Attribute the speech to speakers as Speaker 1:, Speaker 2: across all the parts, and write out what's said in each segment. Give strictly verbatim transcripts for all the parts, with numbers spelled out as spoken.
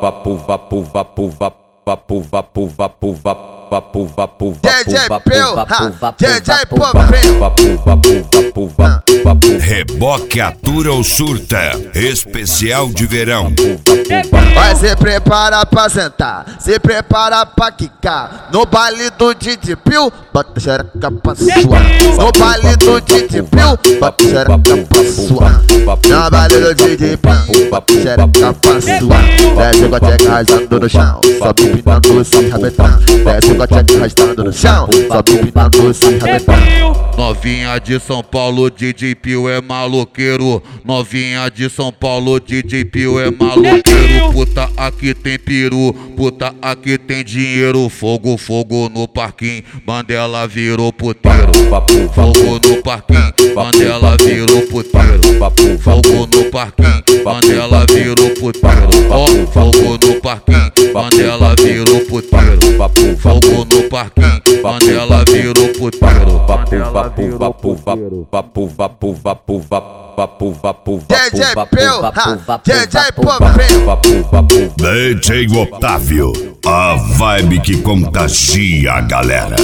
Speaker 1: vapo, vapo, vapo, vapo, vapo, vapo, vapo, vapo. Vapo, vapo, vapo,
Speaker 2: D J
Speaker 1: vapo,
Speaker 2: Peu,
Speaker 1: vapo, vapo,
Speaker 2: D J
Speaker 1: vapo,
Speaker 2: Popinho.
Speaker 1: vapo, vapo, vapo, vapo, vapo.
Speaker 3: Reboque Atura ou Surta, especial de verão.
Speaker 2: Vai se prepara pra sentar, se prepara pra quicar. No baile do Didi Pio, bota xereca pra suar. No baile do Didi Pio, bota xereca pra suar. No baile do Didi Pio, bota xereca pra suar. Desce com a tcheca arrastando no chão, sobe empinando se rabetando. Desce com a tcheca arrastando no chão, sobe empinando se rabetando.
Speaker 4: Novinha de São Paulo, D J Pio é maloqueiro. Novinha de São Paulo, D J Pio é maloqueiro. Puta, aqui tem peru, puta, aqui tem dinheiro. Fogo, fogo no parquinho, Mandela virou puteiro. Fogo no parquinho, Mandela virou puteiro. Fogo no parquinho, Mandela virou puteiro. Ó, fogo no parquinho, Mandela virou puteiro. Fogo no parquinho, Mandela virou puteiro.
Speaker 1: Vapo, vapo, vapo, vapo, vapo, vapo, vapo. Vapo, vapo, vapo,
Speaker 2: D J
Speaker 1: vapo,
Speaker 2: Peu,
Speaker 1: vapo, vapo,
Speaker 2: D J
Speaker 1: vapo,
Speaker 2: Popinho.
Speaker 1: vapo, vapo.
Speaker 3: D J Otávio, a vibe que contagia a galera.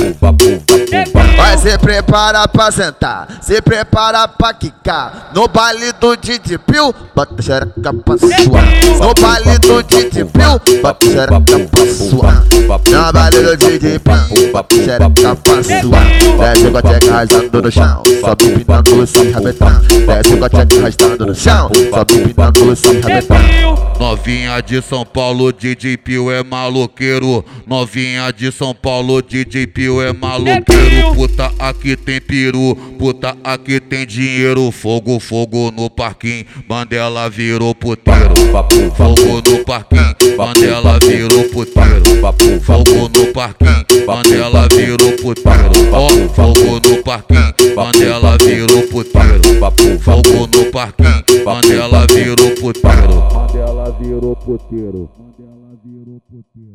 Speaker 2: Vai se prepara pra sentar, se prepara pra quicar. No baile do Didi Pio, bota xereca pra suar. No baile do Didi Pio, bota xereca pra suar. No baile do Didi Pio, bota xereca pra suar. Desce com a tcheca arrastando no chão, sobe empinando se rabetando. Desce com a tcheca arrastando no chão, sobe empinando se rabetando.
Speaker 4: Novinha de São Paulo, D J Pio é maloqueiro. Novinha de São Paulo, D J Pio é maloqueiro. Puta, aqui tem peru, puta, aqui tem dinheiro. Fogo, fogo no parquinho, Mandela virou puteiro. Fogo no parquinho, Mandela virou puteiro. Fogo no parquinho, Mandela virou puteiro. Ó, fogo no parquinho, Mandela virou puteiro. Fogo no parquinho, Mandela virou puteiro. Mandela virou puteiro. Mandela virou puteiro.